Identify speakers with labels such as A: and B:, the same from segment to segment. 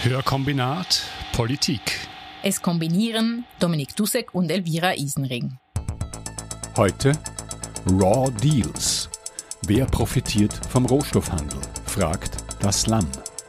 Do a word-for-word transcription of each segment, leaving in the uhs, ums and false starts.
A: Hörkombinat Politik.
B: Es kombinieren Dominik Dussek und Elvira Isenring.
A: Heute Raw Deals. Wer profitiert vom Rohstoffhandel? Fragt das Lamm.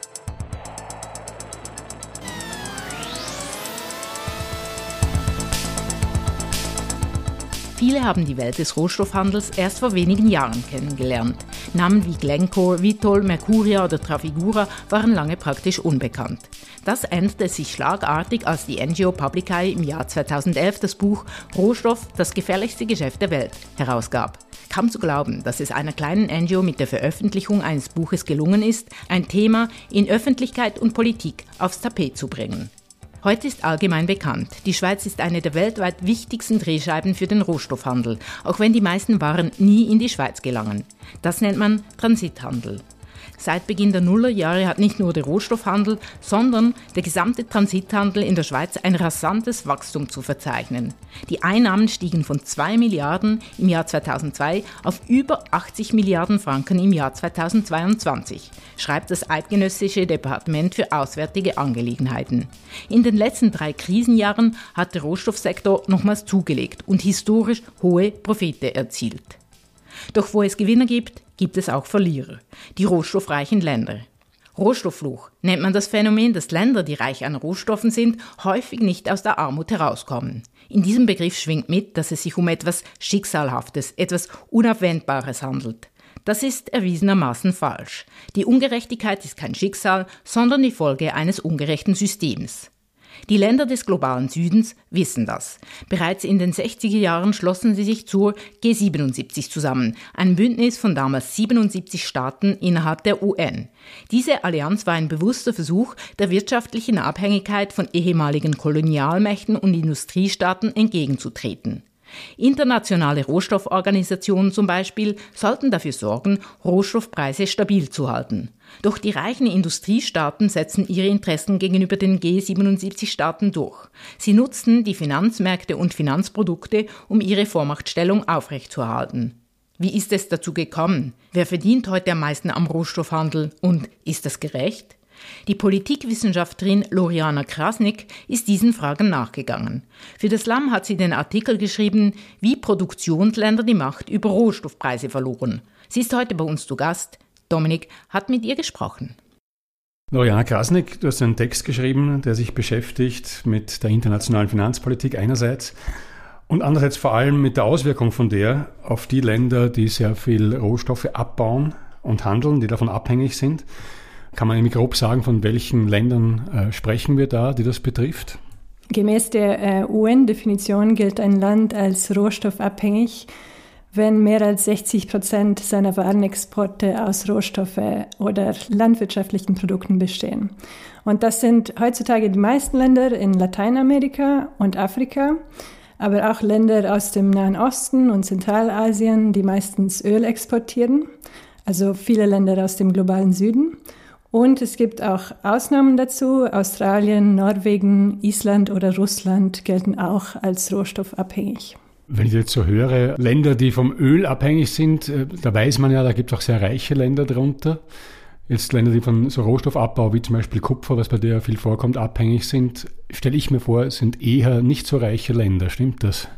B: Viele haben die Welt des Rohstoffhandels erst vor wenigen Jahren kennengelernt. Namen wie Glencore, Vitol, Mercuria oder Trafigura waren lange praktisch unbekannt. Das änderte sich schlagartig, als die N G O Publicae im Jahr zweitausendelf das Buch Rohstoff, das gefährlichste Geschäft der Welt herausgab. Kaum zu glauben, dass es einer kleinen N G O mit der Veröffentlichung eines Buches gelungen ist, ein Thema in Öffentlichkeit und Politik aufs Tapet zu bringen. Heute ist allgemein bekannt, die Schweiz ist eine der weltweit wichtigsten Drehscheiben für den Rohstoffhandel, auch wenn die meisten Waren nie in die Schweiz gelangen. Das nennt man Transithandel. Seit Beginn der Nullerjahre hat nicht nur der Rohstoffhandel, sondern der gesamte Transithandel in der Schweiz ein rasantes Wachstum zu verzeichnen. Die Einnahmen stiegen von zwei Milliarden im Jahr zweitausendzwei auf über achtzig Milliarden Franken im Jahr zweitausendzweiundzwanzig, schreibt das Eidgenössische Departement für Auswärtige Angelegenheiten. In den letzten drei Krisenjahren hat der Rohstoffsektor nochmals zugelegt und historisch hohe Profite erzielt. Doch wo es Gewinner gibt, gibt es auch Verlierer, die rohstoffreichen Länder. Rohstofffluch nennt man das Phänomen, dass Länder, die reich an Rohstoffen sind, häufig nicht aus der Armut herauskommen. In diesem Begriff schwingt mit, dass es sich um etwas Schicksalhaftes, etwas Unabwendbares handelt. Das ist erwiesenermaßen falsch. Die Ungerechtigkeit ist kein Schicksal, sondern die Folge eines ungerechten Systems. Die Länder des globalen Südens wissen das. Bereits in den sechziger Jahren schlossen sie sich zur G siebenundsiebzig zusammen, ein Bündnis von damals siebenundsiebzig Staaten innerhalb der U N. Diese Allianz war ein bewusster Versuch, der wirtschaftlichen Abhängigkeit von ehemaligen Kolonialmächten und Industriestaaten entgegenzutreten. Internationale Rohstofforganisationen zum Beispiel sollten dafür sorgen, Rohstoffpreise stabil zu halten. Doch die reichen Industriestaaten setzen ihre Interessen gegenüber den G siebenundsiebzig Staaten durch. Sie nutzten die Finanzmärkte und Finanzprodukte, um ihre Vormachtstellung aufrechtzuerhalten. Wie ist es dazu gekommen? Wer verdient heute am meisten am Rohstoffhandel und ist das gerecht? Die Politikwissenschaftlerin Loriana Krasnik ist diesen Fragen nachgegangen. Für das Lamm hat sie den Artikel geschrieben, wie Produktionsländer die Macht über Rohstoffpreise verloren. Sie ist heute bei uns zu Gast. Dominik hat mit ihr gesprochen.
A: Loriana Krasnik, du hast einen Text geschrieben, der sich beschäftigt mit der internationalen Finanzpolitik einerseits und andererseits vor allem mit der Auswirkung von der auf die Länder, die sehr viel Rohstoffe abbauen und handeln, die davon abhängig sind. Kann man irgendwie grob sagen, von welchen Ländern äh, sprechen wir da, die das betrifft?
C: Gemäß der äh, U N-Definition gilt ein Land als rohstoffabhängig, wenn mehr als sechzig Prozent seiner Warenexporte aus Rohstoffe oder landwirtschaftlichen Produkten bestehen. Und das sind heutzutage die meisten Länder in Lateinamerika und Afrika, aber auch Länder aus dem Nahen Osten und Zentralasien, die meistens Öl exportieren, also viele Länder aus dem globalen Süden. Und es gibt auch Ausnahmen dazu. Australien, Norwegen, Island oder Russland gelten auch als rohstoffabhängig.
A: Wenn ich jetzt so höre, Länder, die vom Öl abhängig sind, da weiß man ja, da gibt es auch sehr reiche Länder drunter. Jetzt Länder, die von so Rohstoffabbau wie zum Beispiel Kupfer, was bei dir viel vorkommt, abhängig sind, stelle ich mir vor, sind eher nicht so reiche Länder. Stimmt das?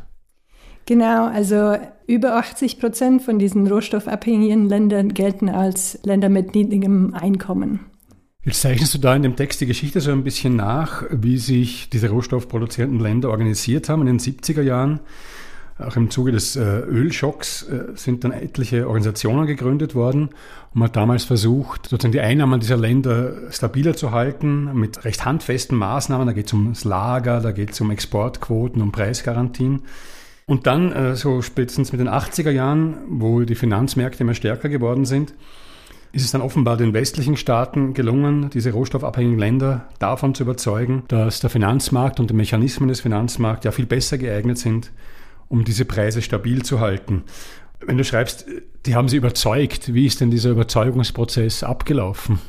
C: Genau, also über achtzig Prozent von diesen rohstoffabhängigen Ländern gelten als Länder mit niedrigem Einkommen.
A: Jetzt zeichnest du da in dem Text die Geschichte so ein bisschen nach, wie sich diese rohstoffproduzierenden Länder organisiert haben in den siebziger Jahren. Auch im Zuge des äh, Ölschocks äh, sind dann etliche Organisationen gegründet worden und man hat damals versucht, sozusagen die Einnahmen dieser Länder stabiler zu halten mit recht handfesten Maßnahmen. Da geht es ums Lager, da geht es um Exportquoten, um Preisgarantien. Und dann, äh, so spätestens mit den achtziger Jahren, wo die Finanzmärkte immer stärker geworden sind, ist es dann offenbar den westlichen Staaten gelungen, diese rohstoffabhängigen Länder davon zu überzeugen, dass der Finanzmarkt und die Mechanismen des Finanzmarkts ja viel besser geeignet sind, um diese Preise stabil zu halten. Wenn du schreibst, die haben sie überzeugt, wie ist denn dieser Überzeugungsprozess abgelaufen?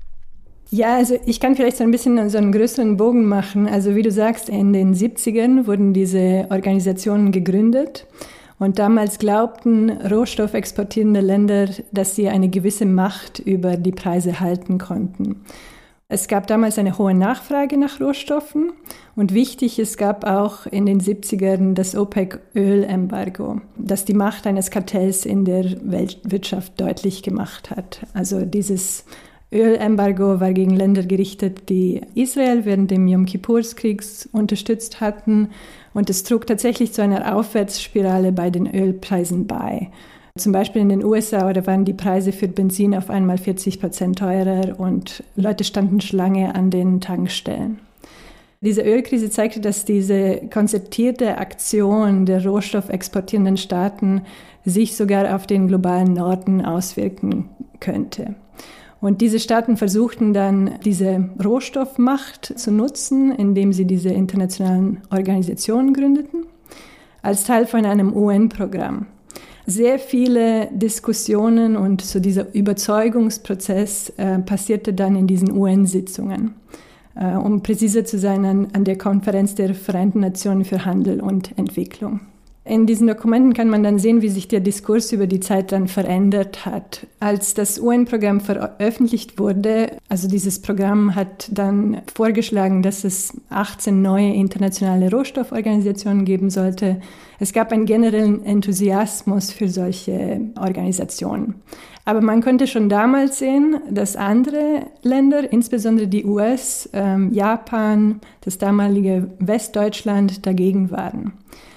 C: Ja, also ich kann vielleicht so ein bisschen so einen größeren Bogen machen. Also wie du sagst, in den siebzigern wurden diese Organisationen gegründet und damals glaubten rohstoffexportierende Länder, dass sie eine gewisse Macht über die Preise halten konnten. Es gab damals eine hohe Nachfrage nach Rohstoffen und wichtig, es gab auch in den siebzigern das OPEC-Ölembargo, das die Macht eines Kartells in der Weltwirtschaft deutlich gemacht hat. Also dieses Ölembargo war gegen Länder gerichtet, die Israel während dem Yom Kippur-Kriegs unterstützt hatten und es trug tatsächlich zu einer Aufwärtsspirale bei den Ölpreisen bei. Zum Beispiel in den U S A, da waren die Preise für Benzin auf einmal vierzig Prozent teurer und Leute standen Schlange an den Tankstellen. Diese Ölkrise zeigte, dass diese konzertierte Aktion der rohstoffexportierenden Staaten sich sogar auf den globalen Norden auswirken könnte. Und diese Staaten versuchten dann, diese Rohstoffmacht zu nutzen, indem sie diese internationalen Organisationen gründeten, als Teil von einem U N-Programm. Sehr viele Diskussionen und so dieser Überzeugungsprozess äh, passierte dann in diesen U N-Sitzungen, äh, um präziser zu sein, an, an der Konferenz der Vereinten Nationen für Handel und Entwicklung. In diesen Dokumenten kann man dann sehen, wie sich der Diskurs über die Zeit dann verändert hat. Als das U N-Programm veröffentlicht wurde, also dieses Programm hat dann vorgeschlagen, dass es achtzehn neue internationale Rohstofforganisationen geben sollte. Es gab einen generellen Enthusiasmus für solche Organisationen. Aber man konnte schon damals sehen, dass andere Länder, insbesondere die U S, ähm, Japan, das damalige Westdeutschland, dagegen waren.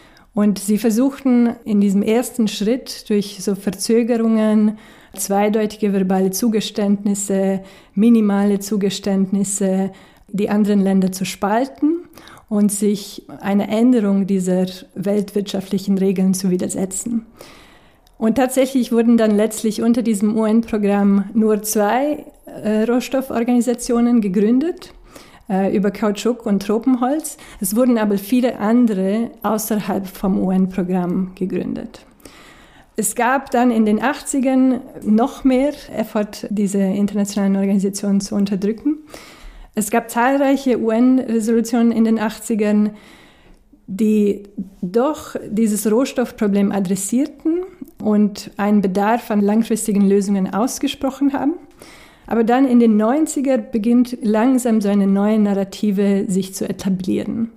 C: Und sie versuchten in diesem ersten Schritt durch so Verzögerungen, zweideutige verbale Zugeständnisse, minimale Zugeständnisse, die anderen Länder zu spalten und sich einer Änderung dieser weltwirtschaftlichen Regeln zu widersetzen. Und tatsächlich wurden dann letztlich unter diesem U N-Programm nur zwei äh, Rohstofforganisationen gegründet, über Kautschuk und Tropenholz. Es wurden aber viele andere außerhalb vom U N-Programm gegründet. Es gab dann in den achtzigern noch mehr Effort, diese internationalen Organisationen zu unterdrücken. Es gab zahlreiche U N-Resolutionen in den achtzigern, die doch dieses Rohstoffproblem adressierten und einen Bedarf an langfristigen Lösungen ausgesprochen haben. Aber dann in den neunzigern beginnt langsam so eine neue Narrative sich zu etablieren.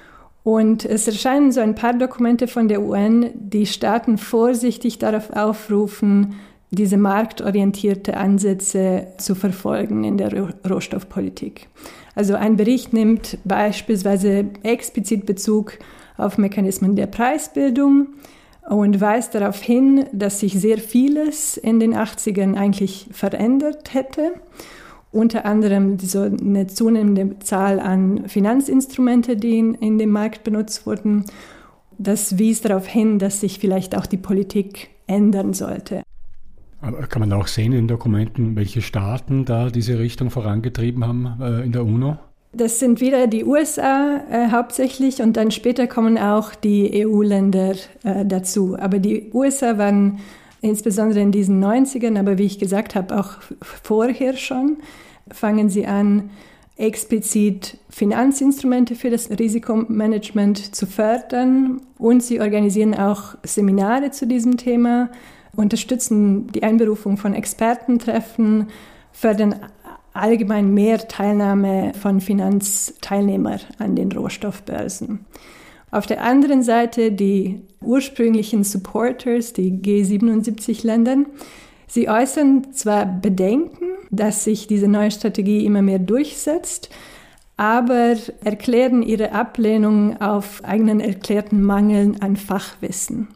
C: Und es erscheinen so ein paar Dokumente von der U N, die Staaten vorsichtig darauf aufrufen, diese marktorientierte Ansätze zu verfolgen in der Rohstoffpolitik. Also ein Bericht nimmt beispielsweise explizit Bezug auf Mechanismen der Preisbildung und weist darauf hin, dass sich sehr vieles in den achtzigern eigentlich verändert hätte. Unter anderem so eine zunehmende Zahl an Finanzinstrumente, die in, in dem Markt benutzt wurden. Das wies darauf hin, dass sich vielleicht auch die Politik ändern sollte.
A: Aber kann man auch sehen in den Dokumenten, welche Staaten da diese Richtung vorangetrieben haben äh, in der UNO?
C: Das sind wieder die U S A äh, hauptsächlich und dann später kommen auch die E U-Länder äh, dazu. Aber die U S A waren insbesondere in diesen neunzigern, aber wie ich gesagt habe, auch vorher schon, fangen sie an, explizit Finanzinstrumente für das Risikomanagement zu fördern und sie organisieren auch Seminare zu diesem Thema, unterstützen die Einberufung von Expertentreffen, fördern allgemein mehr Teilnahme von Finanzteilnehmern an den Rohstoffbörsen. Auf der anderen Seite die ursprünglichen Supporters, die G siebenundsiebzig Länder, sie äußern zwar Bedenken, dass sich diese neue Strategie immer mehr durchsetzt, aber erklären ihre Ablehnung auf eigenen erklärten Mangeln an Fachwissen.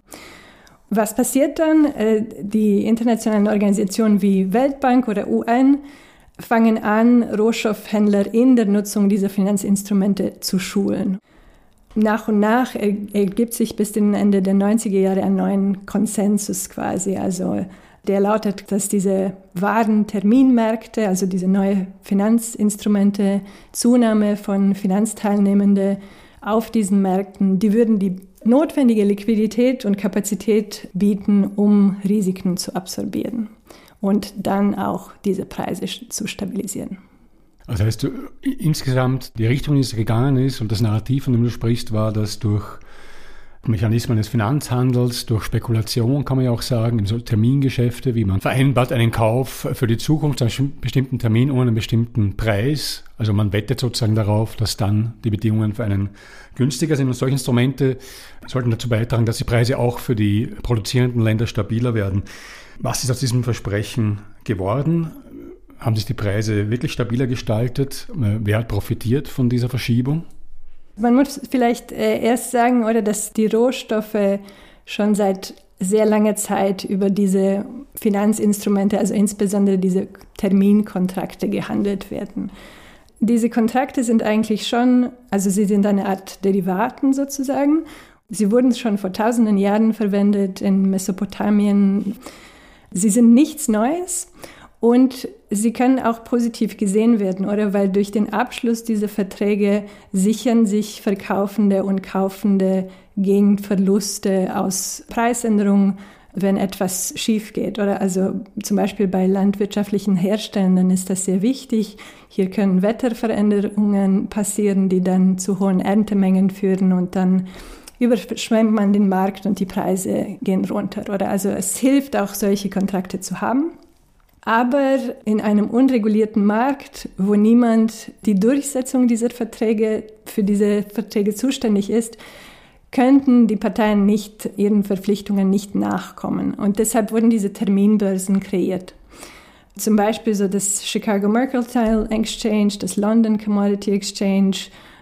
C: Was passiert dann? Die internationalen Organisationen wie Weltbank oder U N fangen an, Rohstoffhändler in der Nutzung dieser Finanzinstrumente zu schulen. Nach und nach ergibt sich bis zum Ende der neunziger Jahre ein neuer Konsensus quasi. Also der lautet, dass diese wahren Terminmärkte, also diese neuen Finanzinstrumente, Zunahme von Finanzteilnehmenden auf diesen Märkten, die würden die notwendige Liquidität und Kapazität bieten, um Risiken zu absorbieren und dann auch diese Preise zu stabilisieren.
A: Das heißt, insgesamt die Richtung, in die es gegangen ist und das Narrativ, von dem du sprichst, war, dass durch Mechanismen des Finanzhandels, durch Spekulation kann man ja auch sagen, so Termingeschäfte, wie man vereinbart einen Kauf für die Zukunft, einen bestimmten Termin um einen bestimmten Preis. Also man wettet sozusagen darauf, dass dann die Bedingungen für einen günstiger sind. Und solche Instrumente sollten dazu beitragen, dass die Preise auch für die produzierenden Länder stabiler werden. Was ist aus diesem Versprechen geworden? Haben sich die Preise wirklich stabiler gestaltet? Wer hat profitiert von dieser Verschiebung?
C: Man muss vielleicht äh, erst sagen, oder, dass die Rohstoffe schon seit sehr langer Zeit über diese Finanzinstrumente, also insbesondere diese Terminkontrakte, gehandelt werden. Diese Kontrakte sind eigentlich schon, also sie sind eine Art Derivaten sozusagen. Sie wurden schon vor tausenden Jahren verwendet in Mesopotamien. Sie sind nichts Neues. Und sie können auch positiv gesehen werden, oder? Weil durch den Abschluss dieser Verträge sichern sich Verkaufende und Kaufende gegen Verluste aus Preisänderungen, wenn etwas schief geht, oder? Also zum Beispiel bei landwirtschaftlichen Herstellern ist das sehr wichtig. Hier können Wetterveränderungen passieren, die dann zu hohen Erntemengen führen und dann überschwemmt man den Markt und die Preise gehen runter, oder? Also es hilft auch, solche Kontrakte zu haben. Aber in einem unregulierten Markt, wo niemand die Durchsetzung dieser Verträge, für diese Verträge zuständig ist, könnten die Parteien nicht ihren Verpflichtungen nicht nachkommen. Und deshalb wurden diese Terminbörsen kreiert. Zum Beispiel so das Chicago Mercantile Exchange, das London Commodity Exchange.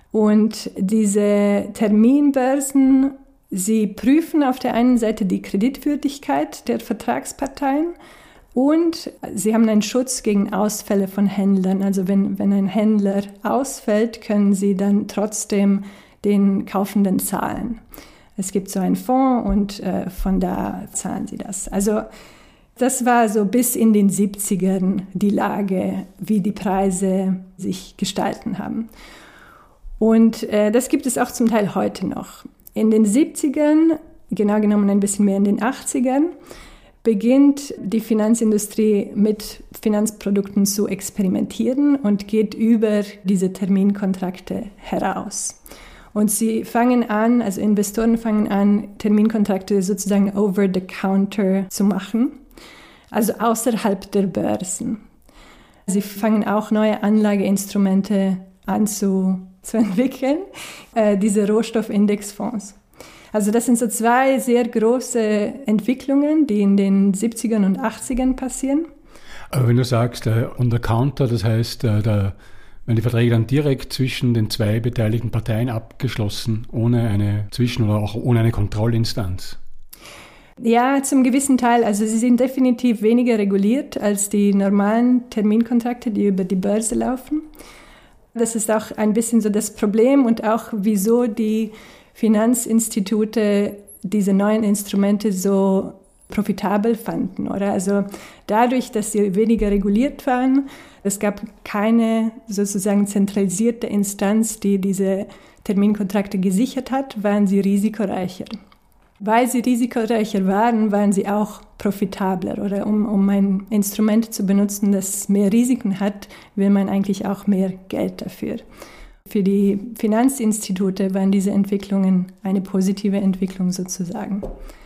C: Und diese Terminbörsen, sie prüfen auf der einen Seite die Kreditwürdigkeit der Vertragsparteien, und sie haben einen Schutz gegen Ausfälle von Händlern. Also wenn, wenn ein Händler ausfällt, können sie dann trotzdem den Kaufenden zahlen. Es gibt so einen Fonds und äh, von da zahlen sie das. Also das war so bis in den siebzigern die Lage, wie die Preise sich gestalten haben. Und äh, das gibt es auch zum Teil heute noch. In den siebzigern, genau genommen ein bisschen mehr in den achtzigern, beginnt die Finanzindustrie mit Finanzprodukten zu experimentieren und geht über diese Terminkontrakte heraus. Und sie fangen an, also Investoren fangen an, Terminkontrakte sozusagen over the counter zu machen, also außerhalb der Börsen. Sie fangen auch neue Anlageinstrumente an zu, zu entwickeln, äh, diese Rohstoffindexfonds. Also das sind so zwei sehr große Entwicklungen, die in den siebzigern und achtzigern passieren.
A: Aber wenn du sagst, äh, on the counter, das heißt, äh, der, wenn die Verträge dann direkt zwischen den zwei beteiligten Parteien abgeschlossen, ohne eine Zwischen- oder auch ohne eine Kontrollinstanz?
C: Ja, zum gewissen Teil. Also sie sind definitiv weniger reguliert als die normalen Terminkontrakte, die über die Börse laufen. Das ist auch ein bisschen so das Problem und auch wieso die Finanzinstitute diese neuen Instrumente so profitabel fanden, oder? Also dadurch, dass sie weniger reguliert waren, es gab keine sozusagen zentralisierte Instanz, die diese Terminkontrakte gesichert hat, waren sie risikoreicher. Weil sie risikoreicher waren, waren sie auch profitabler, oder? Um, um ein Instrument zu benutzen, das mehr Risiken hat, will man eigentlich auch mehr Geld dafür. Für die Finanzinstitute waren diese Entwicklungen eine positive Entwicklung sozusagen.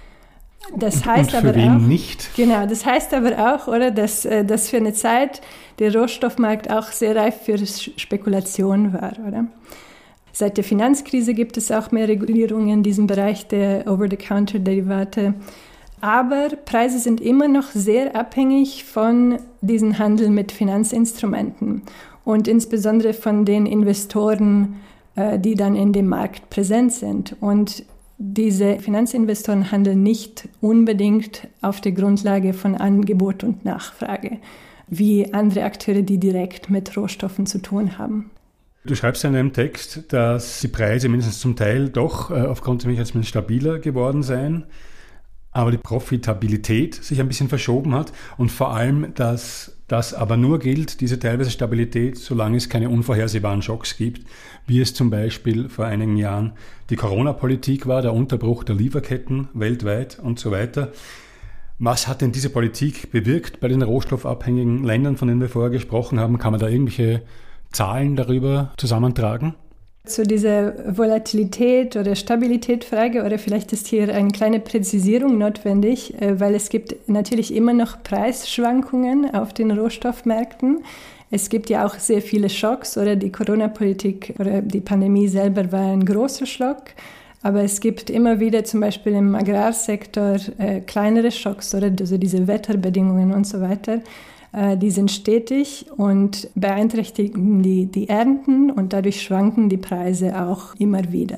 C: Das heißt
A: und für
C: aber
A: wen
C: auch,
A: nicht?
C: Genau, das heißt aber auch, oder, dass, dass für eine Zeit der Rohstoffmarkt auch sehr reif für Spekulation war, oder? Seit der Finanzkrise gibt es auch mehr Regulierungen in diesem Bereich der Over-the-Counter-Derivate. Aber Preise sind immer noch sehr abhängig von diesem Handel mit Finanzinstrumenten und insbesondere von den Investoren, die dann in dem Markt präsent sind. Und diese Finanzinvestoren handeln nicht unbedingt auf der Grundlage von Angebot und Nachfrage, wie andere Akteure, die direkt mit Rohstoffen zu tun haben.
A: Du schreibst in einem Text, dass die Preise mindestens zum Teil doch aufgrund des Mechanismus stabiler geworden seien, aber die Profitabilität sich ein bisschen verschoben hat und vor allem, dass das aber nur gilt, diese teilweise Stabilität, solange es keine unvorhersehbaren Schocks gibt, wie es zum Beispiel vor einigen Jahren die Corona-Politik war, der Unterbruch der Lieferketten weltweit und so weiter. Was hat denn diese Politik bewirkt bei den rohstoffabhängigen Ländern, von denen wir vorher gesprochen haben? Kann man da irgendwelche Zahlen darüber zusammentragen?
C: Zu dieser Volatilität oder Stabilitätfrage, oder vielleicht ist hier eine kleine Präzisierung notwendig, weil es gibt natürlich immer noch Preisschwankungen auf den Rohstoffmärkten. Es gibt ja auch sehr viele Schocks, oder die Corona-Politik oder die Pandemie selber war ein großer Schock. Aber es gibt immer wieder zum Beispiel im Agrarsektor äh, kleinere Schocks, oder also diese Wetterbedingungen und so weiter. Äh, die sind stetig und beeinträchtigen die, die Ernten, und dadurch schwanken die Preise auch immer wieder.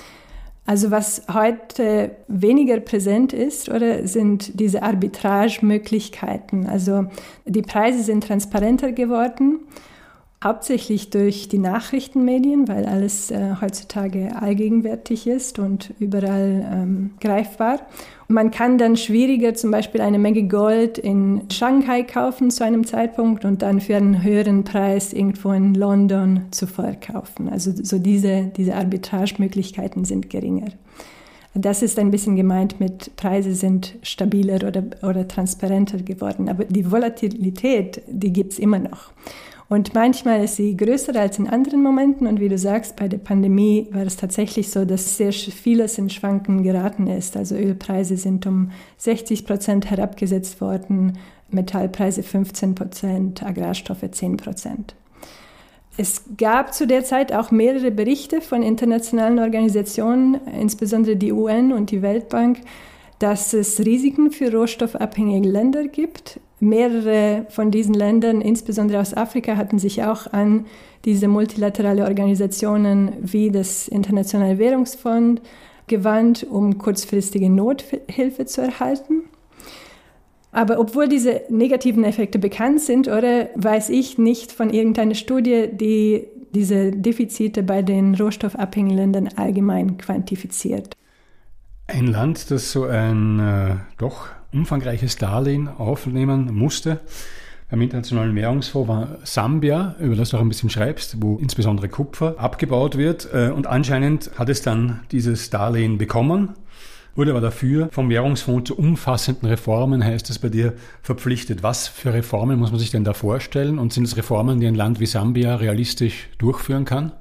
C: Also was heute weniger präsent ist, oder sind diese Arbitragemöglichkeiten. Also die Preise sind transparenter geworden, hauptsächlich durch die Nachrichtenmedien, weil alles äh, heutzutage allgegenwärtig ist und überall ähm, greifbar. Und man kann dann schwieriger zum Beispiel eine Menge Gold in Shanghai kaufen zu einem Zeitpunkt und dann für einen höheren Preis irgendwo in London zu verkaufen. Also so diese, diese Arbitragemöglichkeiten sind geringer. Das ist ein bisschen gemeint mit, Preise sind stabiler oder, oder transparenter geworden. Aber die Volatilität, die gibt es immer noch. Und manchmal ist sie größer als in anderen Momenten. Und wie du sagst, bei der Pandemie war es tatsächlich so, dass sehr vieles in Schwanken geraten ist. Also Ölpreise sind um sechzig Prozent herabgesetzt worden, Metallpreise fünfzehn Prozent, Agrarstoffe zehn Prozent. Es gab zu der Zeit auch mehrere Berichte von internationalen Organisationen, insbesondere die U N und die Weltbank, dass es Risiken für rohstoffabhängige Länder gibt. Mehrere von diesen Ländern, insbesondere aus Afrika, hatten sich auch an diese multilaterale Organisationen wie das Internationale Währungsfonds gewandt, um kurzfristige Nothilfe zu erhalten. Aber obwohl diese negativen Effekte bekannt sind, oder weiß ich nicht von irgendeiner Studie, die diese Defizite bei den rohstoffabhängigen Ländern allgemein quantifiziert.
A: Ein Land, das so ein äh, doch umfangreiches Darlehen aufnehmen musste beim Internationalen Währungsfonds, war Sambia, über das du auch ein bisschen schreibst, wo insbesondere Kupfer abgebaut wird. Äh, und anscheinend hat es dann dieses Darlehen bekommen, wurde aber dafür vom Währungsfonds zu umfassenden Reformen, heißt es bei dir, verpflichtet. Was für Reformen muss man sich denn da vorstellen? Und sind es Reformen, die ein Land wie Sambia realistisch durchführen kann?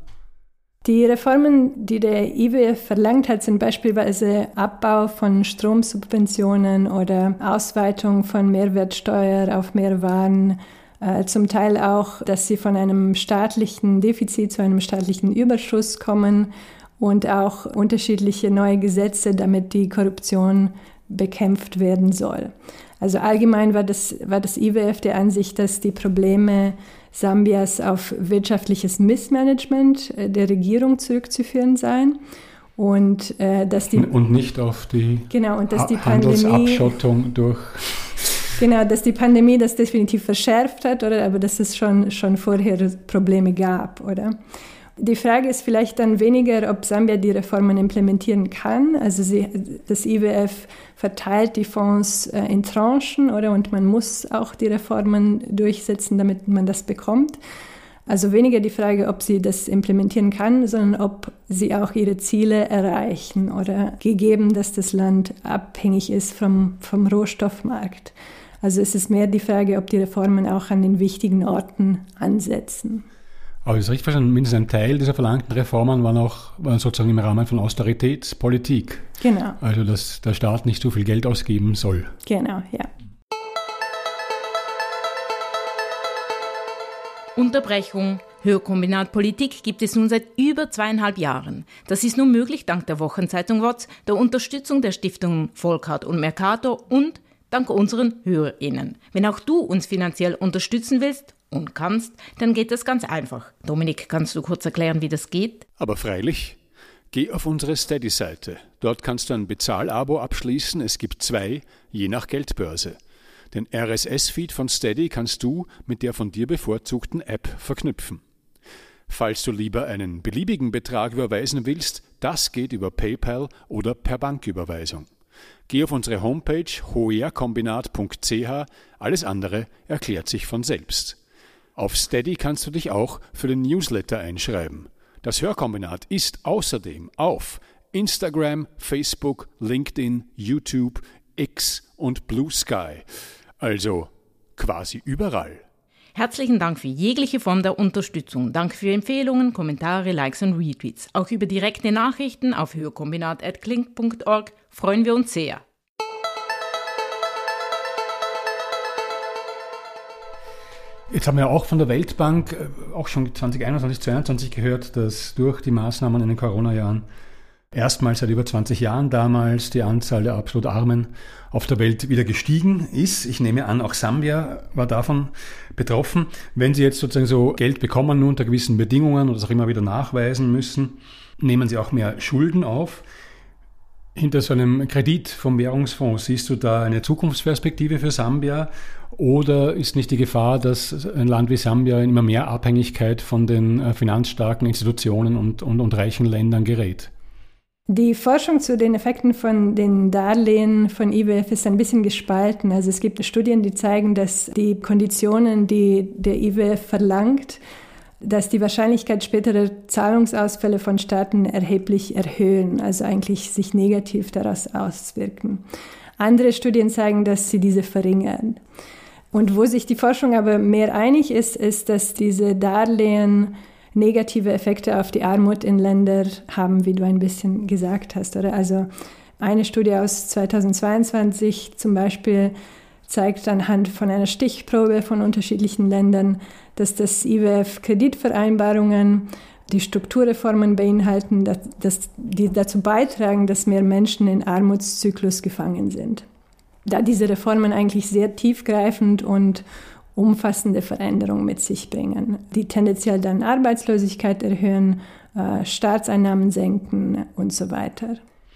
C: Die Reformen, die der I W F verlangt hat, sind beispielsweise Abbau von Stromsubventionen oder Ausweitung von Mehrwertsteuer auf mehr Waren, äh, zum Teil auch, dass sie von einem staatlichen Defizit zu einem staatlichen Überschuss kommen und auch unterschiedliche neue Gesetze, damit die Korruption bekämpft werden soll. Also allgemein war das, war das I W F der Ansicht, dass die Probleme Sambias auf wirtschaftliches Missmanagement der Regierung zurückzuführen seien und äh, dass die
A: und nicht auf die,
C: genau, und dass die
A: Handelsabschottung durch
C: genau, dass die Pandemie das definitiv verschärft hat, oder aber dass es schon schon vorher Probleme gab, oder? Die Frage ist vielleicht dann weniger, ob Sambia die Reformen implementieren kann. Also sie, das I W F verteilt die Fonds äh, in Tranchen, oder? Und man muss auch die Reformen durchsetzen, damit man das bekommt. Also weniger die Frage, ob sie das implementieren kann, sondern ob sie auch ihre Ziele erreichen, oder gegeben, dass das Land abhängig ist vom, vom Rohstoffmarkt. Also es ist mehr die Frage, ob die Reformen auch an den wichtigen Orten ansetzen.
A: Aber ist richtig verstanden, mindestens ein Teil dieser verlangten Reformen war noch war sozusagen im Rahmen von Austeritätspolitik.
C: Genau.
A: Also, dass der Staat nicht so viel Geld ausgeben soll.
C: Genau, ja.
B: Unterbrechung. Hörkombinat Politik gibt es nun seit über zweieinhalb Jahren. Das ist nur möglich dank der Wochenzeitung W O Z, der Unterstützung der Stiftungen Volkart und Mercator und dank unseren HörerInnen. Wenn auch du uns finanziell unterstützen willst und kannst, dann geht das ganz einfach. Dominik, kannst du kurz erklären, wie das geht?
D: Aber freilich. Geh auf unsere Steady-Seite. Dort kannst du ein Bezahlabo abschließen. Es gibt zwei, je nach Geldbörse. Den R S S-Feed von Steady kannst du mit der von dir bevorzugten App verknüpfen. Falls du lieber einen beliebigen Betrag überweisen willst, das geht über PayPal oder per Banküberweisung. Geh auf unsere Homepage hoerkombinat punkt c h. Alles andere erklärt sich von selbst. Auf Steady kannst du dich auch für den Newsletter einschreiben. Das Hörkombinat ist außerdem auf Instagram, Facebook, LinkedIn, YouTube, X und Blue Sky. Also quasi überall.
B: Herzlichen Dank für jegliche Form der Unterstützung. Danke für Empfehlungen, Kommentare, Likes und Retweets. Auch über direkte Nachrichten auf hörkombinat at klink punkt org freuen wir uns sehr.
A: Jetzt haben wir auch von der Weltbank auch schon zwanzig einundzwanzig, zweiundzwanzig gehört, dass durch die Maßnahmen in den Corona-Jahren erstmals seit über zwanzig Jahren damals die Anzahl der absolut Armen auf der Welt wieder gestiegen ist. Ich nehme an, auch Sambia war davon betroffen. Wenn Sie jetzt sozusagen so Geld bekommen, nur unter gewissen Bedingungen oder das auch immer wieder nachweisen müssen, nehmen Sie auch mehr Schulden auf. Hinter so einem Kredit vom Währungsfonds, siehst du da eine Zukunftsperspektive für Sambia oder ist nicht die Gefahr, dass ein Land wie Sambia in immer mehr Abhängigkeit von den finanzstarken Institutionen und, und, und reichen Ländern gerät?
C: Die Forschung zu den Effekten von den Darlehen von I W F ist ein bisschen gespalten. Also es gibt Studien, die zeigen, dass die Konditionen, die der I W F verlangt, dass die Wahrscheinlichkeit späterer Zahlungsausfälle von Staaten erheblich erhöhen, also eigentlich sich negativ daraus auswirken. Andere Studien zeigen, dass sie diese verringern. Und wo sich die Forschung aber mehr einig ist, ist, dass diese Darlehen negative Effekte auf die Armut in Ländern haben, wie du ein bisschen gesagt hast, oder? Also eine Studie aus zweitausendzweiundzwanzig zum Beispiel zeigt anhand von einer Stichprobe von unterschiedlichen Ländern, dass das I W F Kreditvereinbarungen, die Strukturreformen beinhalten, dass, dass die dazu beitragen, dass mehr Menschen in Armutszyklus gefangen sind. Da diese Reformen eigentlich sehr tiefgreifend und umfassende Veränderungen mit sich bringen, die tendenziell dann Arbeitslosigkeit erhöhen, äh, Staatseinnahmen senken und so weiter.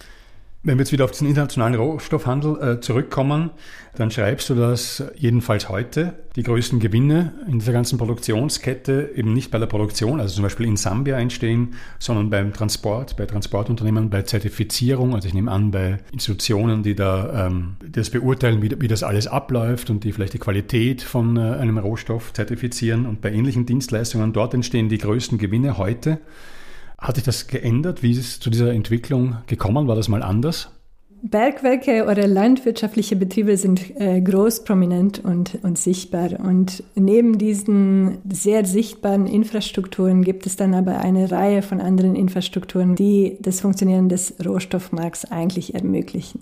A: Wenn wir jetzt wieder auf den internationalen Rohstoffhandel äh, zurückkommen, dann schreibst du, dass jedenfalls heute die größten Gewinne in dieser ganzen Produktionskette eben nicht bei der Produktion, also zum Beispiel in Sambia entstehen, sondern beim Transport, bei Transportunternehmen, bei Zertifizierung, also ich nehme an, bei Institutionen, die da ähm, das beurteilen, wie, wie das alles abläuft und die vielleicht die Qualität von äh, einem Rohstoff zertifizieren und bei ähnlichen Dienstleistungen, dort entstehen die größten Gewinne heute. Hat sich das geändert? Wie ist es zu dieser Entwicklung gekommen? War das mal anders?
C: Bergwerke oder landwirtschaftliche Betriebe sind äh, groß, prominent und, und sichtbar. Und neben diesen sehr sichtbaren Infrastrukturen gibt es dann aber eine Reihe von anderen Infrastrukturen, die das Funktionieren des Rohstoffmarkts eigentlich ermöglichen.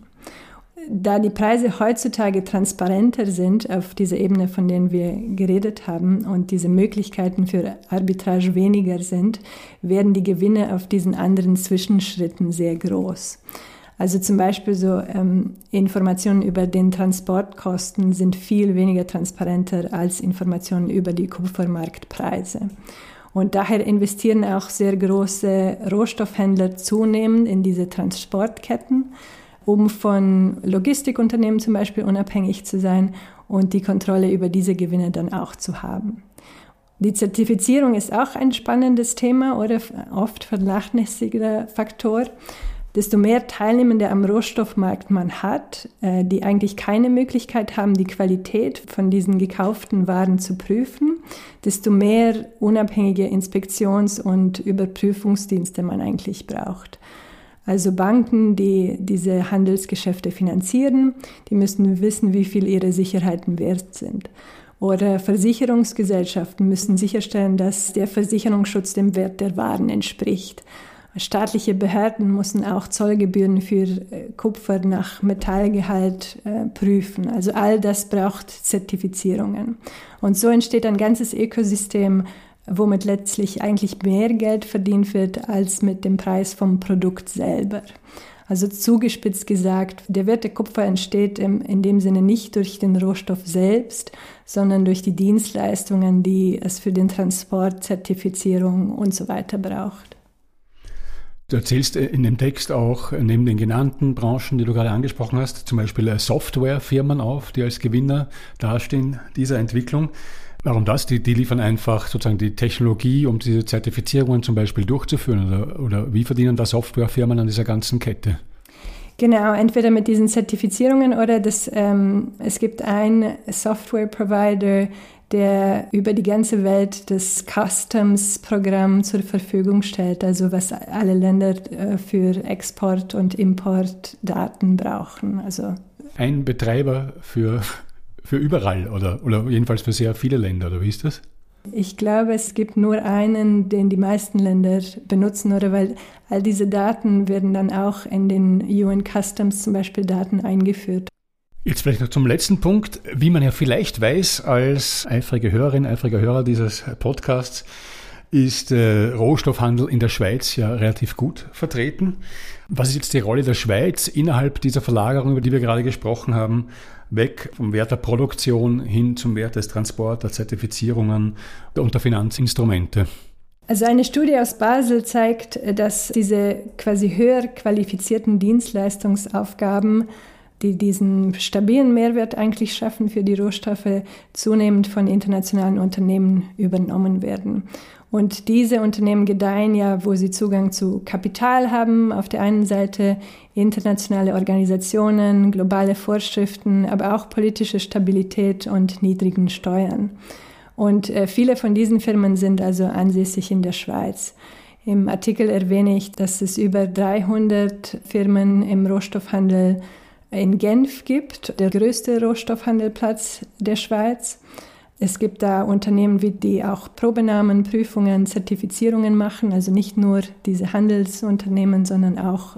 C: Da die Preise heutzutage transparenter sind auf dieser Ebene, von denen wir geredet haben, und diese Möglichkeiten für Arbitrage weniger sind, werden die Gewinne auf diesen anderen Zwischenschritten sehr groß. Also zum Beispiel so ähm, Informationen über den Transportkosten sind viel weniger transparenter als Informationen über die Kupfermarktpreise. Und daher investieren auch sehr große Rohstoffhändler zunehmend in diese Transportketten, um von Logistikunternehmen zum Beispiel unabhängig zu sein und die Kontrolle über diese Gewinne dann auch zu haben. Die Zertifizierung ist auch ein spannendes Thema oder oft vernachlässigter Faktor. Desto mehr Teilnehmende am Rohstoffmarkt man hat, die eigentlich keine Möglichkeit haben, die Qualität von diesen gekauften Waren zu prüfen, desto mehr unabhängige Inspektions- und Überprüfungsdienste man eigentlich braucht. Also Banken, die diese Handelsgeschäfte finanzieren, die müssen wissen, wie viel ihre Sicherheiten wert sind. Oder Versicherungsgesellschaften müssen sicherstellen, dass der Versicherungsschutz dem Wert der Waren entspricht. Staatliche Behörden müssen auch Zollgebühren für Kupfer nach Metallgehalt äh, prüfen. Also all das braucht Zertifizierungen. Und so entsteht ein ganzes Ökosystem, womit letztlich eigentlich mehr Geld verdient wird als mit dem Preis vom Produkt selber. Also zugespitzt gesagt, der Wert der Kupfer entsteht im, in dem Sinne nicht durch den Rohstoff selbst, sondern durch die Dienstleistungen, die es für den Transport, Zertifizierung und so weiter braucht.
A: Du erzählst in dem Text auch neben den genannten Branchen, die du gerade angesprochen hast, zum Beispiel Softwarefirmen auf, die als Gewinner dastehen dieser Entwicklung. Warum das? Die, die liefern einfach sozusagen die Technologie, um diese Zertifizierungen zum Beispiel durchzuführen. Oder, oder wie verdienen da Softwarefirmen an dieser ganzen Kette?
C: Genau, entweder mit diesen Zertifizierungen oder das, ähm, es gibt einen Software-Provider, der über die ganze Welt das Customs-Programm zur Verfügung stellt, also was alle Länder äh, für Export- und Importdaten brauchen. Also
A: ein Betreiber für für überall oder, oder jedenfalls für sehr viele Länder, oder wie ist das?
C: Ich glaube, es gibt nur einen, den die meisten Länder benutzen, oder weil all diese Daten werden dann auch in den U N Customs zum Beispiel Daten eingeführt.
A: Jetzt vielleicht noch zum letzten Punkt. Wie man ja vielleicht weiß, als eifrige Hörerin, eifriger Hörer dieses Podcasts, ist äh, Rohstoffhandel in der Schweiz ja relativ gut vertreten. Was ist jetzt die Rolle der Schweiz innerhalb dieser Verlagerung, über die wir gerade gesprochen haben, weg vom Wert der Produktion hin zum Wert des Transports, der Zertifizierungen und der Finanzinstrumente?
C: Also eine Studie aus Basel zeigt, dass diese quasi höher qualifizierten Dienstleistungsaufgaben, die diesen stabilen Mehrwert eigentlich schaffen für die Rohstoffe, zunehmend von internationalen Unternehmen übernommen werden. Und diese Unternehmen gedeihen ja, wo sie Zugang zu Kapital haben, auf der einen Seite internationale Organisationen, globale Vorschriften, aber auch politische Stabilität und niedrigen Steuern. Und äh, viele von diesen Firmen sind also ansässig in der Schweiz. Im Artikel erwähne ich, dass es über dreihundert Firmen im Rohstoffhandel in Genf gibt, der größte Rohstoffhandelplatz der Schweiz. Es gibt da Unternehmen, wie die auch Probenahmen, Prüfungen, Zertifizierungen machen, also nicht nur diese Handelsunternehmen, sondern auch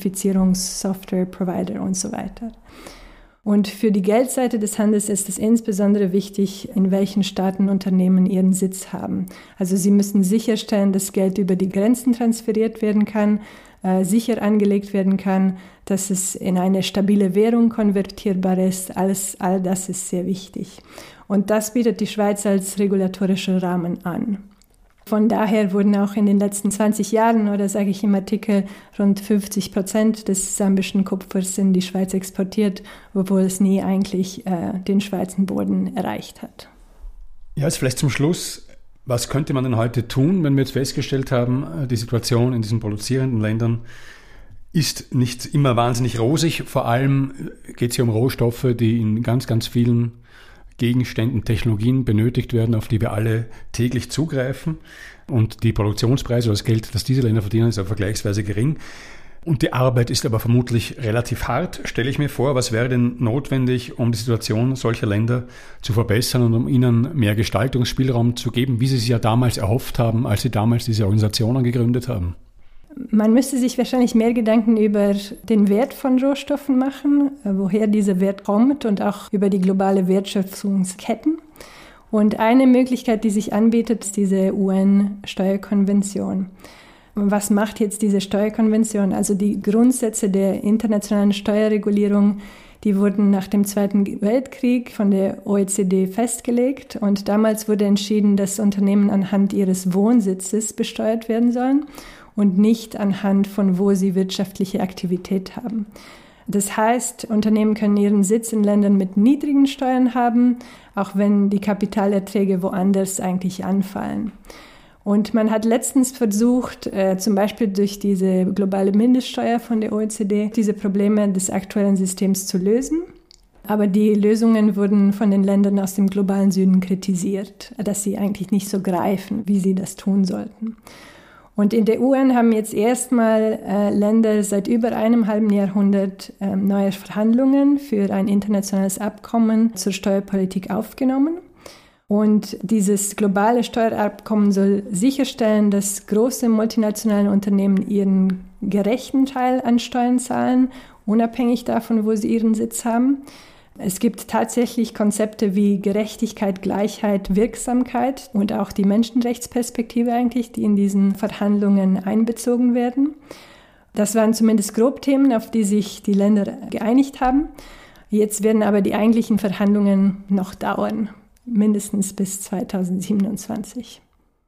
C: Zertifizierungssoftware-Provider und so weiter. Und für die Geldseite des Handels ist es insbesondere wichtig, in welchen Staaten Unternehmen ihren Sitz haben. Also sie müssen sicherstellen, dass Geld über die Grenzen transferiert werden kann, äh, sicher angelegt werden kann, dass es in eine stabile Währung konvertierbar ist. Alles, all das ist sehr wichtig. Und das bietet die Schweiz als regulatorischer Rahmen an. Von daher wurden auch in den letzten zwanzig Jahren, oder sage ich im Artikel, rund fünfzig Prozent des sambischen Kupfers in die Schweiz exportiert, obwohl es nie eigentlich äh, den Schweizer Boden erreicht hat.
A: Ja, jetzt vielleicht zum Schluss, was könnte man denn heute tun, wenn wir jetzt festgestellt haben, die Situation in diesen produzierenden Ländern ist nicht immer wahnsinnig rosig. Vor allem geht es hier um Rohstoffe, die in ganz, ganz vielen Gegenständen, Technologien benötigt werden, auf die wir alle täglich zugreifen. Und die Produktionspreise oder das Geld, das diese Länder verdienen, ist auch vergleichsweise gering. Und die Arbeit ist aber vermutlich relativ hart, stelle ich mir vor. Was wäre denn notwendig, um die Situation solcher Länder zu verbessern und um ihnen mehr Gestaltungsspielraum zu geben, wie sie es ja damals erhofft haben, als sie damals diese Organisationen gegründet haben?
C: Man müsste sich wahrscheinlich mehr Gedanken über den Wert von Rohstoffen machen, woher dieser Wert kommt und auch über die globale Wertschöpfungsketten. Und eine Möglichkeit, die sich anbietet, ist diese U N-Steuerkonvention. Was macht jetzt diese Steuerkonvention? Also die Grundsätze der internationalen Steuerregulierung, die wurden nach dem Zweiten Weltkrieg von der O E C D festgelegt. Und damals wurde entschieden, dass Unternehmen anhand ihres Wohnsitzes besteuert werden sollen und nicht anhand von wo sie wirtschaftliche Aktivität haben. Das heißt, Unternehmen können ihren Sitz in Ländern mit niedrigen Steuern haben, auch wenn die Kapitalerträge woanders eigentlich anfallen. Und man hat letztens versucht, äh, zum Beispiel durch diese globale Mindeststeuer von der O E C D, diese Probleme des aktuellen Systems zu lösen. Aber die Lösungen wurden von den Ländern aus dem globalen Süden kritisiert, dass sie eigentlich nicht so greifen, wie sie das tun sollten. Und in der U N haben jetzt erstmal äh, Länder seit über einem halben Jahrhundert äh, neue Verhandlungen für ein internationales Abkommen zur Steuerpolitik aufgenommen. Und dieses globale Steuerabkommen soll sicherstellen, dass große multinationale Unternehmen ihren gerechten Teil an Steuern zahlen, unabhängig davon, wo sie ihren Sitz haben. Es gibt tatsächlich Konzepte wie Gerechtigkeit, Gleichheit, Wirksamkeit und auch die Menschenrechtsperspektive eigentlich, die in diesen Verhandlungen einbezogen werden. Das waren zumindest grob Themen, auf die sich die Länder geeinigt haben. Jetzt werden aber die eigentlichen Verhandlungen noch dauern, mindestens bis zweitausendsiebenundzwanzig.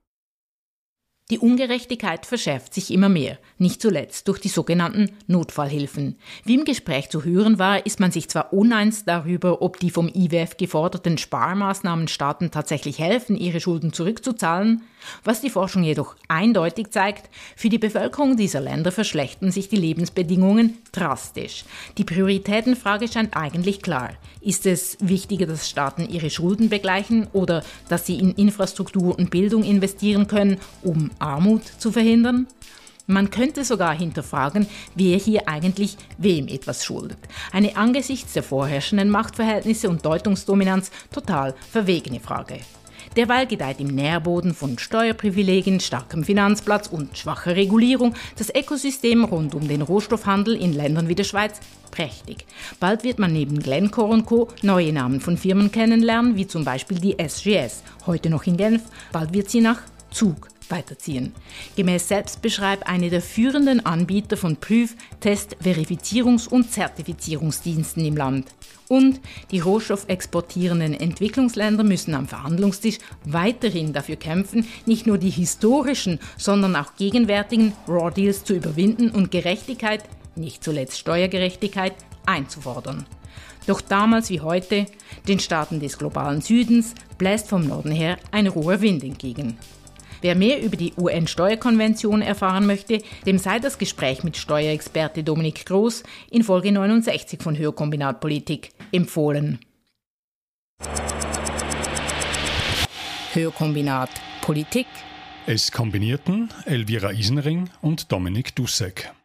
B: Die Ungerechtigkeit verschärft sich immer mehr, nicht zuletzt durch die sogenannten Notfallhilfen. Wie im Gespräch zu hören war, ist man sich zwar uneins darüber, ob die vom I W F geforderten Sparmaßnahmen Staaten tatsächlich helfen, ihre Schulden zurückzuzahlen. Was die Forschung jedoch eindeutig zeigt, für die Bevölkerung dieser Länder verschlechtern sich die Lebensbedingungen drastisch. Die Prioritätenfrage scheint eigentlich klar. Ist es wichtiger, dass Staaten ihre Schulden begleichen oder dass sie in Infrastruktur und Bildung investieren können, um Armut zu verhindern? Man könnte sogar hinterfragen, wer hier eigentlich wem etwas schuldet. Eine angesichts der vorherrschenden Machtverhältnisse und Deutungsdominanz total verwegene Frage. Derweil gedeiht im Nährboden von Steuerprivilegien, starkem Finanzplatz und schwacher Regulierung das Ökosystem rund um den Rohstoffhandel in Ländern wie der Schweiz prächtig. Bald wird man neben Glencore und Co. neue Namen von Firmen kennenlernen, wie zum Beispiel die S G S, heute noch in Genf, bald wird sie nach Zug weiterziehen. Gemäß Selbstbeschreib eine der führenden Anbieter von Prüf-, Test-, Verifizierungs- und Zertifizierungsdiensten im Land. Und die rohstoffexportierenden Entwicklungsländer müssen am Verhandlungstisch weiterhin dafür kämpfen, nicht nur die historischen, sondern auch gegenwärtigen Raw Deals zu überwinden und Gerechtigkeit, nicht zuletzt Steuergerechtigkeit, einzufordern. Doch damals wie heute, den Staaten des globalen Südens, bläst vom Norden her ein roher Wind entgegen. Wer mehr über die U N-Steuerkonvention erfahren möchte, dem sei das Gespräch mit Steuerexperte Dominik Groß in Folge neunundsechzig von Hörkombinat Politik empfohlen. Hörkombinat Politik.
D: Es kombinierten Elvira Isenring und Dominik Dussek.